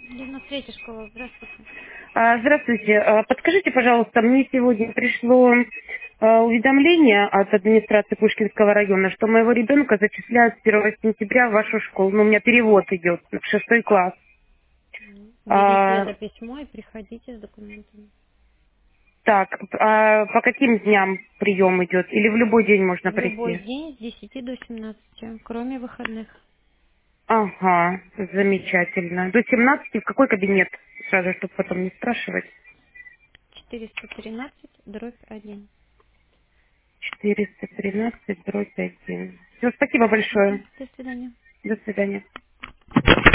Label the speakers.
Speaker 1: 93-я школа, здравствуйте.
Speaker 2: Здравствуйте. Подскажите, пожалуйста, мне сегодня пришло уведомление от администрации Пушкинского района, что моего ребенка зачисляют с 1 сентября в вашу школу. Ну, у меня перевод идет в 6 класс.
Speaker 1: Берите это
Speaker 2: А,
Speaker 1: письмо и приходите с документами.
Speaker 2: так, по каким дням прием идет? Или в любой день можно
Speaker 1: В любой
Speaker 2: прийти?
Speaker 1: день с 10 до 17, кроме выходных.
Speaker 2: Ага, замечательно. До 17 в какой кабинет? Сразу, чтобы потом не спрашивать.
Speaker 1: 413/1.
Speaker 2: 413/1. Все, спасибо большое.
Speaker 1: До свидания.
Speaker 2: До свидания.